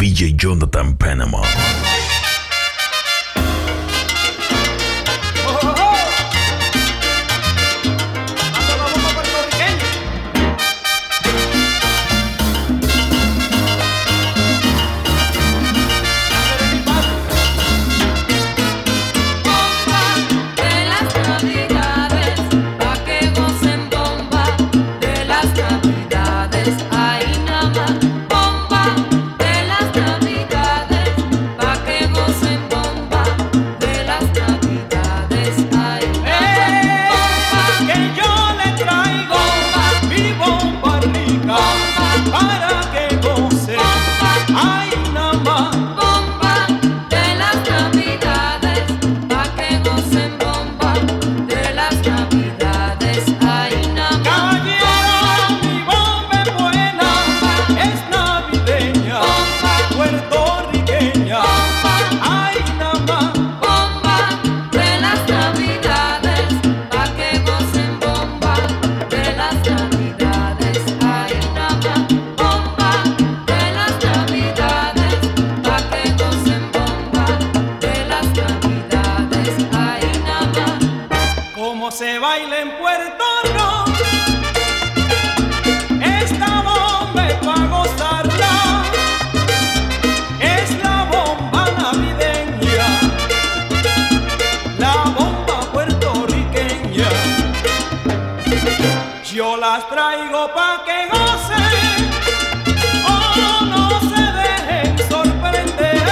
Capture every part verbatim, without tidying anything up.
D J Jonathan Panama. Se baila en Puerto Rico, esta bomba es pa' gozarla, es la bomba navideña, la bomba puertorriqueña. Yo las traigo pa' que gocen, oh, no se dejen sorprender,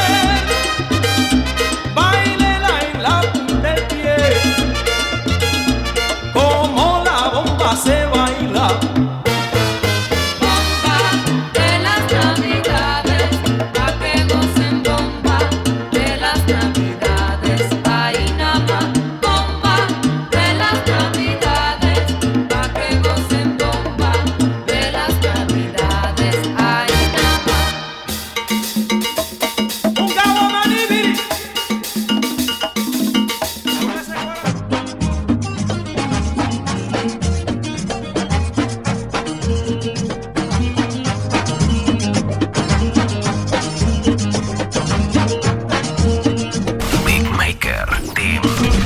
báilela en la punta del pie, como la bomba se baila. Bomba de las navidades, pa' que gocen bomba de las navidades, ahí nada más. Bomba de las navidades, pa' que gocen bomba de las navidades, ahí nada más. Un cabo manibiri. Big Maker Team.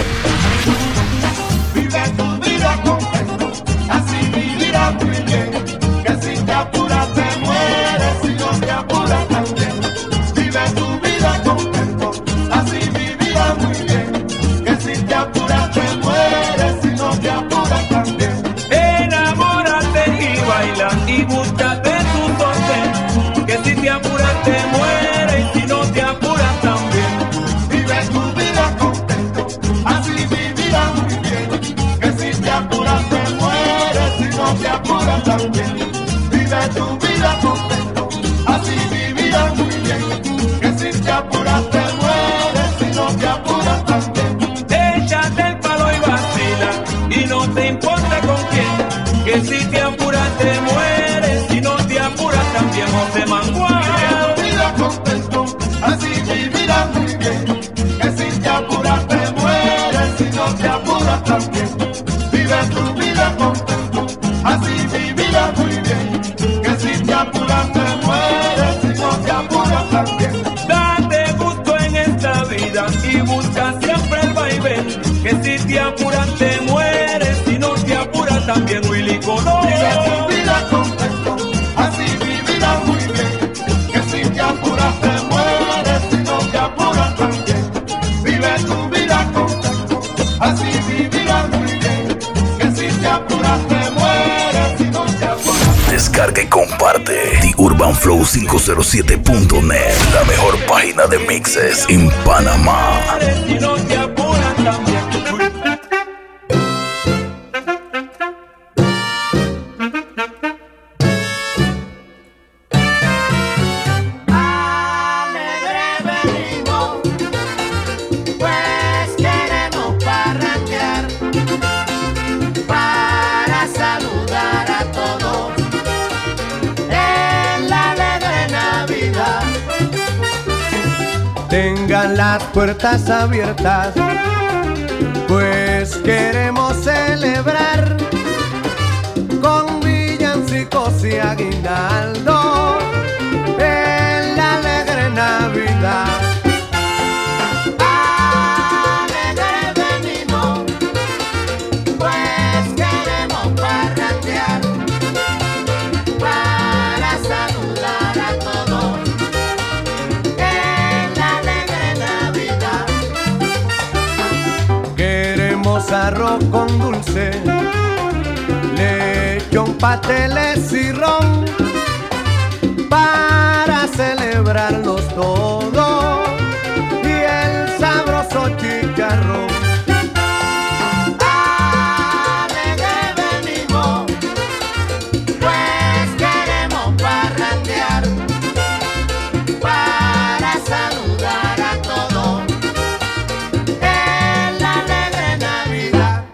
Vive tu vida contento, así vivirás muy bien. Que si te apuras te mueres, si no te apuras también. Vive tu vida contento, así vivirás muy bien. Que si te apuras te mueres, si no te apuras también. Enamórate y baila y búscate tu sostén. Que si te apuras te mueres y si no te apuras también. Vive tu vida contento, así vivirás muy bien. Que si te apuras te mueres, si no te apuras también. Vive tu vida contento, así vivirás muy bien. Que si te apuras te mueres, si no te apuras también. Échate el palo y vacila y no te importa con quién. Que si te apuras te mueres, si no te apuras también. José Mangual. Vive tu vida contento, así vivirás muy bien. Que si te apuras te mueres, si no te apuras también. Vive tu vida contento, así vivirás muy bien. Que si te apuras te mueres, si no te apuras también. Date gusto en esta vida y busca siempre el vaivén. Que si te apuras te mueres, si no te apuras también. Willy Colón. Vive tu vida contento, así vivirás muy bien. Que si te apuras te mueres, si no te apuras también. Vive tu vida contento, así vivirás muy bien. Que si te apuras te mueres, si no te apuras. Descarga y comparte The Urban Flow cinco cero siete punto net, la mejor página de mixes en Panamá. Si no te apuras también. Alegre venimos, pues queremos parrandear, para saludar a todos en la alegre Navidad. Tengan las puertas abiertas, pues queremos celebrar con villancicos y aguinaldo en la alegre arroz con dulce, lechón, pasteles y ron, para celebrarlos todos, y el sabroso chicharrón. Alegre venimos, pues queremos parrandear, para saludar a todos en la alegre Navidad.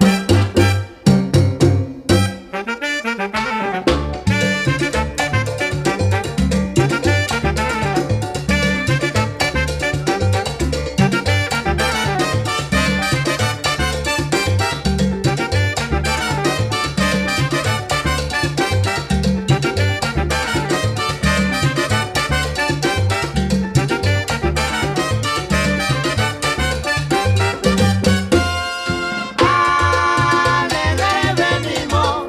Alegre venimos,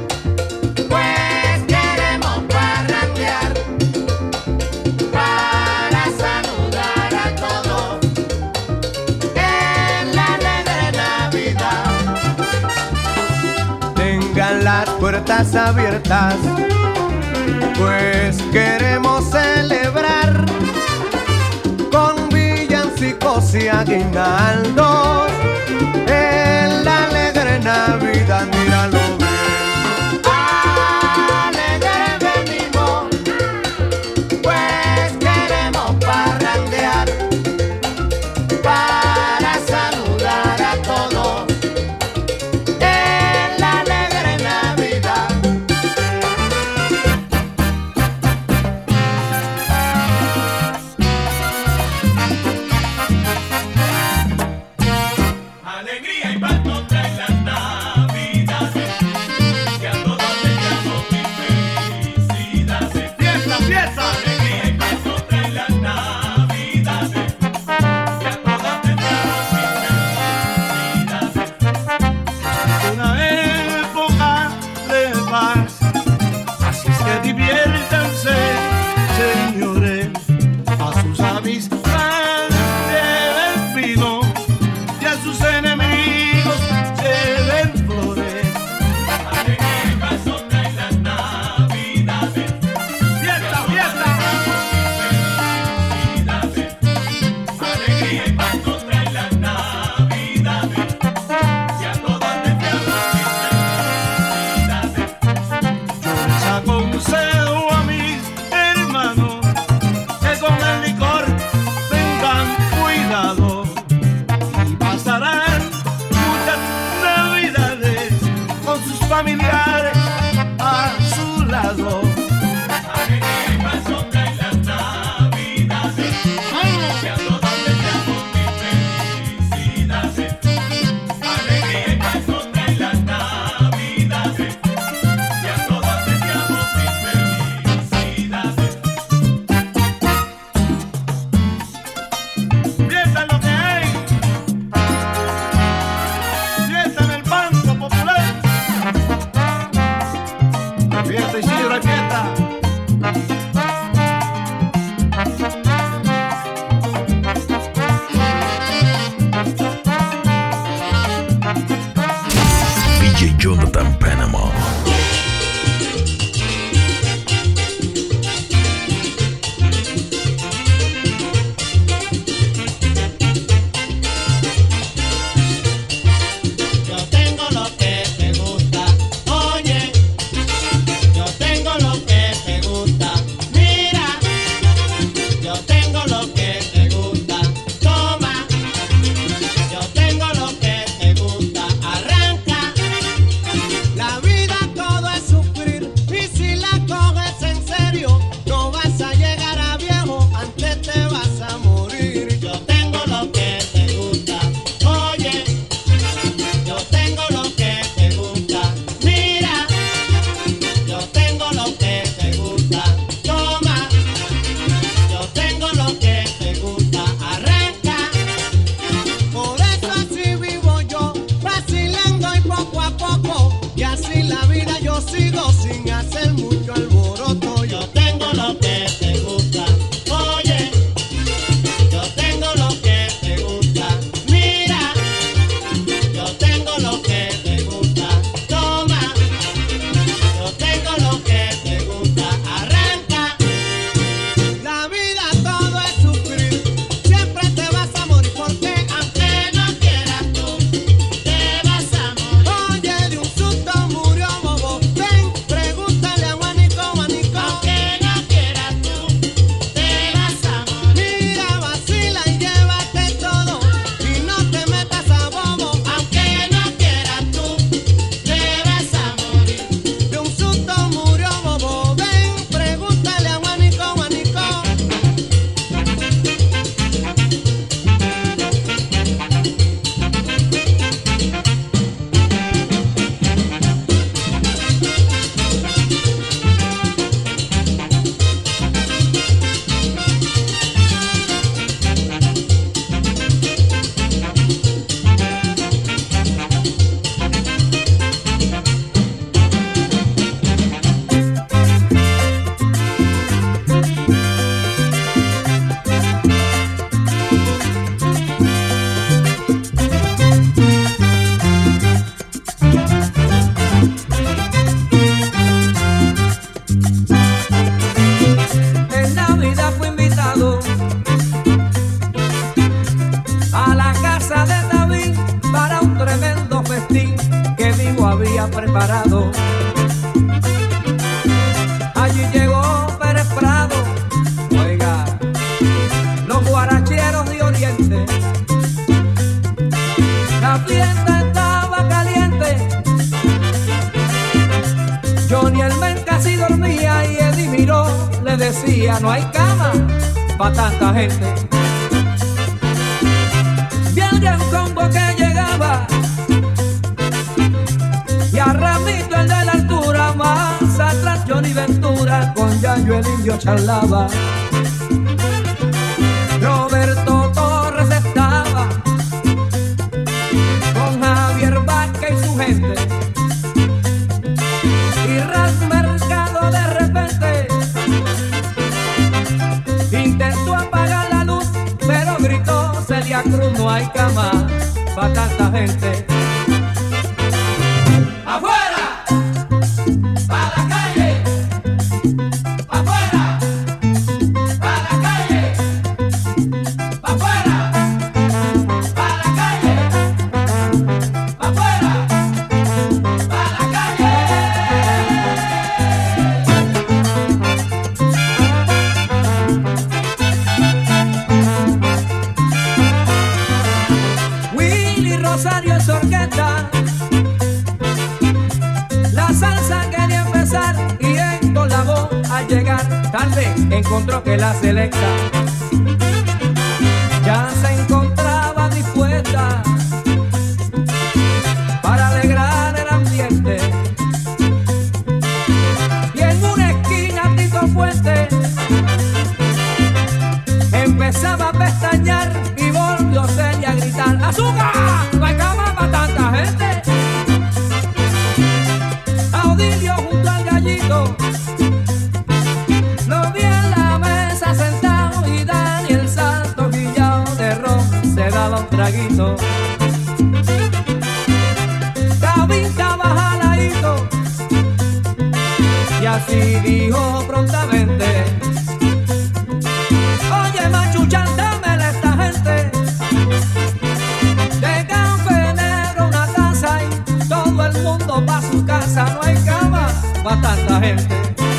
pues queremos parrandear, para saludar a todos en la alegre Navidad. Tengan las puertas abiertas, pues queremos celebrar con villancicos y aguinaldos en la alegre Navidad. Míralo bien. Alegre venimos, pues queremos parrandear, para saludar a todos en la alegre Navidad. preparado. Allí llegó Pérez Prado, oiga, los guaracheros de Oriente. La fiesta estaba caliente, Johnny el men casi dormía y Eddie Miró le decía: no hay cama pa' tanta gente. Vi al gran combo que llegaba y a Ramito el de la altura, más atrás Johnny Ventura con Yayo el indio charlaba. Roberto Torres estaba con Javier Vázquez y su gente, y Ras Mercado de repente intentó apagar la luz, pero gritó Celia Cruz: no hay cama pa' tanta gente. ¡Afuera! ¡Pa' la calle! ¡Afuera! ¡Pa' la calle! ¡Afuera! ¡Pa' la calle! ¡Afuera! ¡Pa' la calle! Willy Rosario en su orquesta, la salsa quería empezar y Héctor Lavoe al llegar tarde encontró que la selecta ya se encontraba dispuesta para alegrar el ambiente. Y en una esquina Tito Fuente empezaba a pestañear y volvió Celia a gritar: ¡azúcar! ¡No hay cama para tanta gente! Audilio junto al gallito lo vi en la mesa sentado, y Daniel Santos guillao de ron se daba un traguito. David estaba jaladito y así dijo prontamente: oye, machuchan, dámele a esta gente de café negro una taza y todo el mundo pa' su casa. No hay cama pa' tanta gente.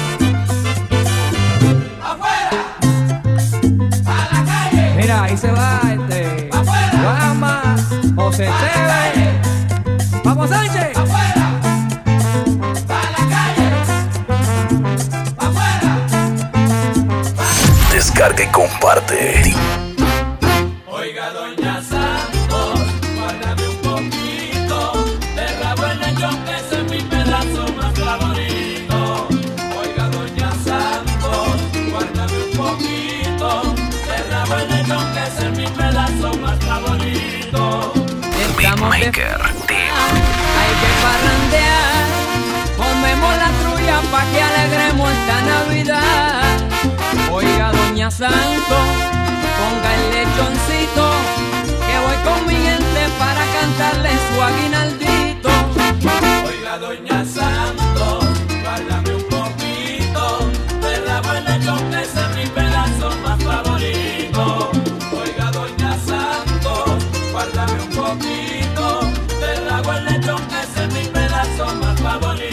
¡Afuera! ¡Pa' la calle! Mira, ahí se va este Guama, José Chévere, Vamos Sánchez. ¡Afuera! ¡Pa' la calle! ¡Afuera! Descarga y comparte. Oiga, doña Santos, guárdame un poquito de rabo en lechón, que ese es mi pedazo más favorito. Oiga, doña Santos, guárdame un poquito de rabo en lechón, que ese es mi pedazo más favorito. Estamos de Beatmaker, hay que parrandear, comemos la trulla pa' que alegremos esta Navidad. Oiga, doña Santos, ponga el lechoncito, que voy con mi gente para cantarle su aguinaldito. Oiga, doña Santos, guárdame un poquito de rabo en lechón, que ese es mi pedazo más favorito. Oiga, doña Santos, guárdame un poquito de rabo en lechón, que ese es mi pedazo más favorito.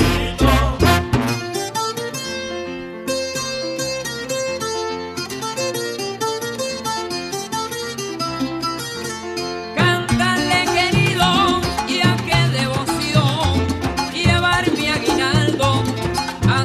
Cantarle, querido, y a qué devoción llevar mi aguinaldo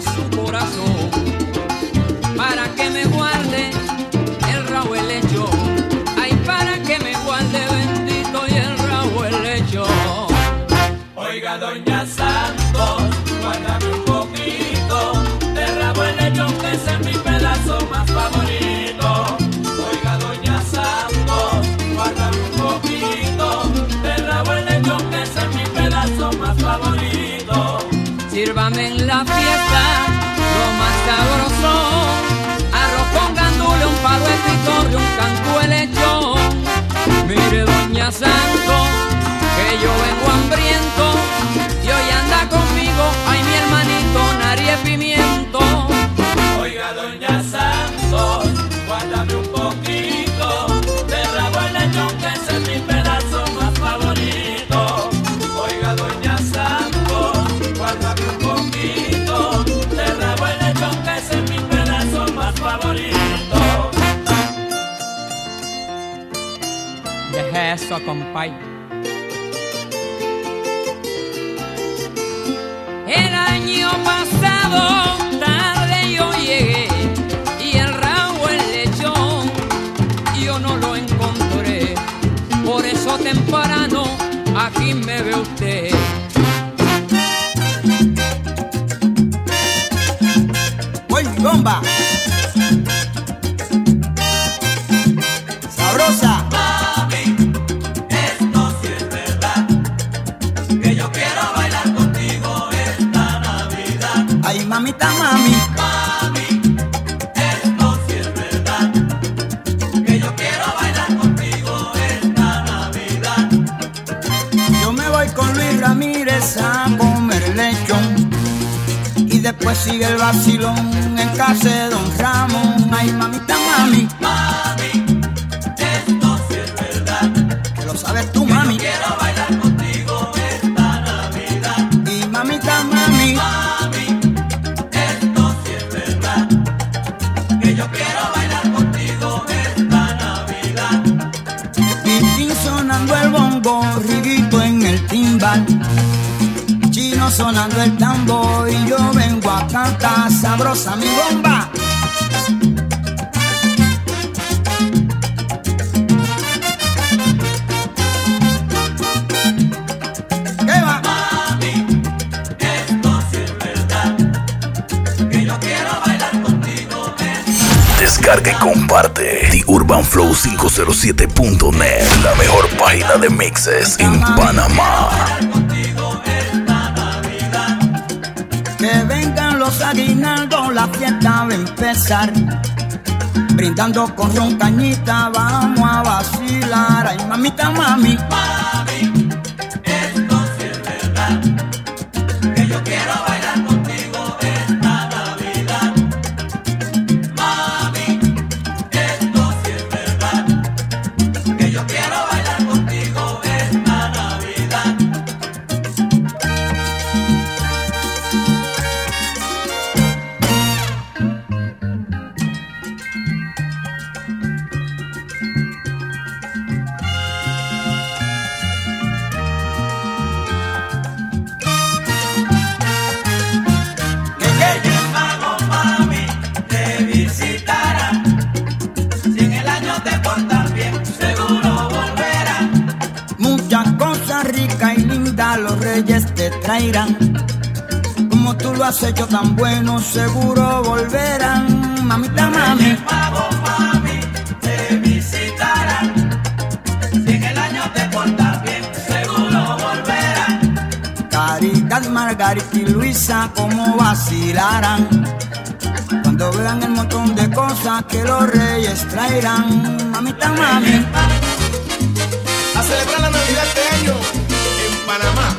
Eso, compay. El año pasado tarde yo llegué y el rabo, el lechón, yo no lo encontré. Por eso temprano aquí me ve usted. ¡Uy, bomba! ¡Sabrosa! Mami, esto sí es verdad, que yo quiero bailar contigo esta Navidad. ¡Ay, mamita, mami! Mami, esto sí es verdad, que yo quiero bailar contigo esta Navidad. Yo me voy con Luis Ramírez a comer lechón y después sigue el vacilón en casa de Don Ramón. ¡Ay, mamita, mami! Mami, esto sí es verdad, Que lo sabes tú, mami. quiero bailar contigo esta Navidad. Y mamita, mami. Mami, esto sí es verdad, que yo quiero bailar contigo esta Navidad. Pitín sonando el bongo, Riguito en el timbal, Chino sonando el tambor y yo vengo a cantar sabrosa mi bomba. ¿Qué va? Mami, esto sí es verdad, que yo quiero bailar contigo esta. Descarga y comparte The Urban Flow cinco cero siete punto net, la mejor página de mixes en Panamá. Contigo esta Navidad. Que vengan los aguinaldos, la fiesta va a empezar. Brindando con ron cañita, vamos a vacilar. Ay, mamita, mami. Mami, esto sí es verdad, que yo quiero bailar contigo esta Navidad. Mami, esto sí es verdad, que yo quiero bailar contigo esta Navidad. Reyes Magos, mami, te visitarán. Si en el año te portas bien, seguro volverán. Muchas cosas ricas y lindas los reyes te traerán. Como tú lo has hecho tan bueno, seguro volverán. Mamita, mami. Reyes Magos, mami, te visitarán. Si en el año te portas bien, seguro volverán. Caridad, Margarita y Luisa, como vacilarán cuando vean el montón de cosas que los reyes traerán. Mamita, mami. A celebrar la Navidad este año en Panamá.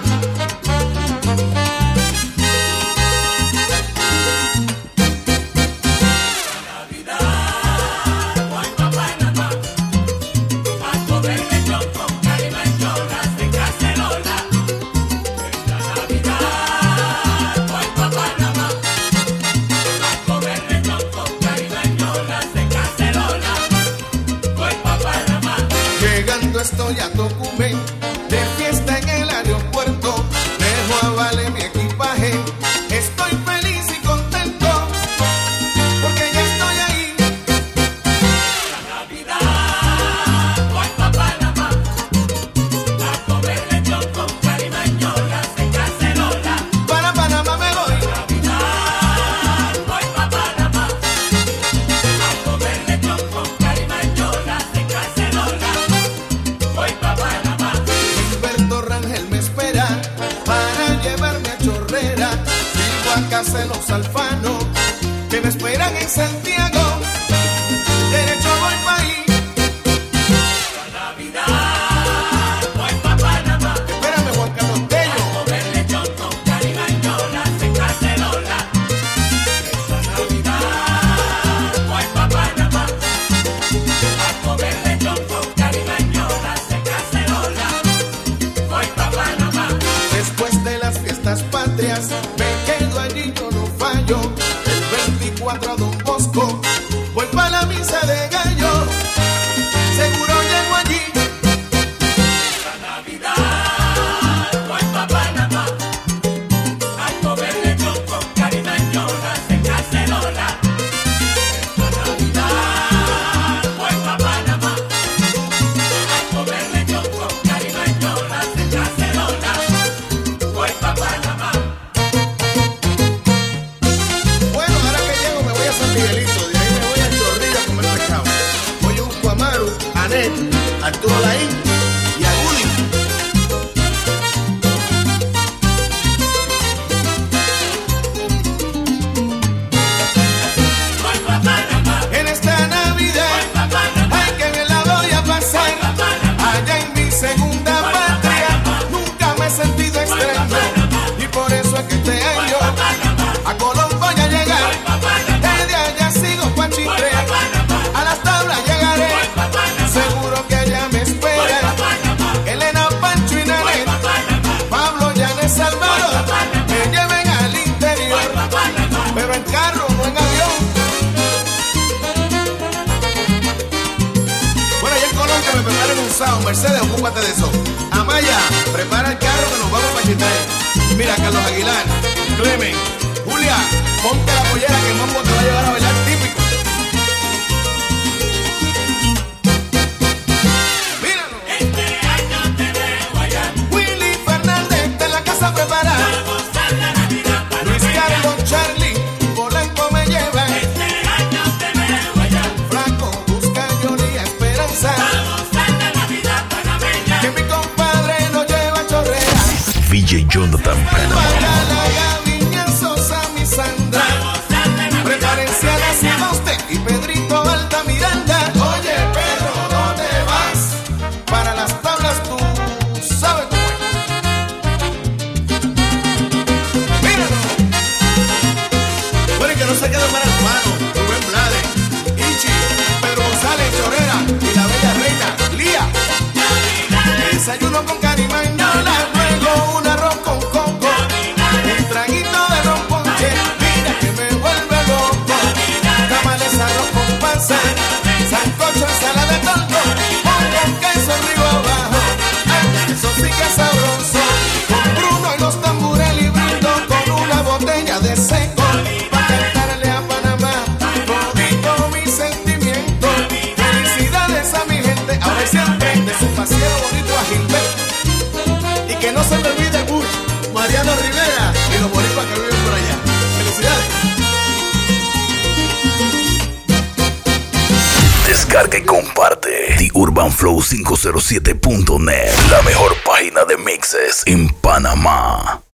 Llegando estoy a Tocumen, de fiesta en el aeropuerto. Dejo a Vale mi equipaje, estoy feliz y contento, porque ya estoy ahí. La Navidad, voy pa' Panamá, a comer lechón con carimañolas en cacerola. Para Panamá me voy. Navidad, voy pa' Panamá, a comer lechón con carimañolas en cacerola. Voy pa' Panamá. Humberto Rangel me espera para llevarme a Chorrera. Sigo a casa de los Alfano, que me esperan en Santiago. Derecho voy pa' ahí. La Navidad, voy pa' Panamá, Espérame, Juan Carlos Tello. a comer lechón con carimañolas en cacerola. Esta Navidad, voy pa' Panamá, a comer lechón con carimañolas en cacerola. Voy pa' Panamá. Después de las fiestas patrias, me quedo allí, yo no fallo. El veinticuatro a Don Bosco, Janet, Arturo Laín y Agudi. En esta Navidad, ay, que me la voy a pasar allá en mi segunda patria. Nunca me he sentido extraño y por eso es que este año a Colón voy a llegar. Desde allá sigo pa' Chitre, a las tablas llegaré. Seguro que allá me espera Elena, Pancho y Nanet, Pablo, Yanes, Salvador. Me lleven al interior, pero en carro, no en avión. Bueno, allá en Colón que me preparen un sound. Mercedes, ocúpate de eso. Amaya, prepara el carro que nos vamos para Chitre. Mira, Carlos Aguilar, Clemen, Julia, ponte la pollera que el mambo te va a llevar a bailar típico. Míralo. Este año te veo allá. Willy Fernández de la casa preparada. Vamos a la Navidad para Luis Carlos, Charlie, Polanco me lleva. Este año te veo allá. Franco, busca Johnny a Esperanza. Vamos a la Navidad para Bella. Que mi compadre nos lleva a Chorrera. D J Jonathan Panama. Mariana, Gaviña, Sosa, mi Sandra. Vamos a la Navidad Prepárense a la cima usted y Pedrito Altamiranda. Oye, Pedro, ¿dónde vas? Para las tablas tú sabes cómo es. Míralo. Bueno, y que no se quede mal hermano. Rubén Blades, Ichi, Pedro González, Chorrera y la bella reina Lía. Desayuno con carimaño, la luego un arroz con coco, un traguito de ron ponche, mira que me vuelve loco. Tamales, arroz con panza, sancocho, ensalada de tonto, con queso arriba abajo, ay, eso sí que es sabroso. Con Bruno y los tambores librito, con una botella de seco, para cantarle a Panamá, todito mi sentimiento. Felicidades a mi gente, ahora y siempre, de su paseo bonito a Gilbert. Y que no se me olvide Bush, Mariano Rivera y los boricuas que viven por allá. Felicidades. Descarga y comparte The Urban Flow quinientos siete punto net, la mejor página de mixes en Panamá.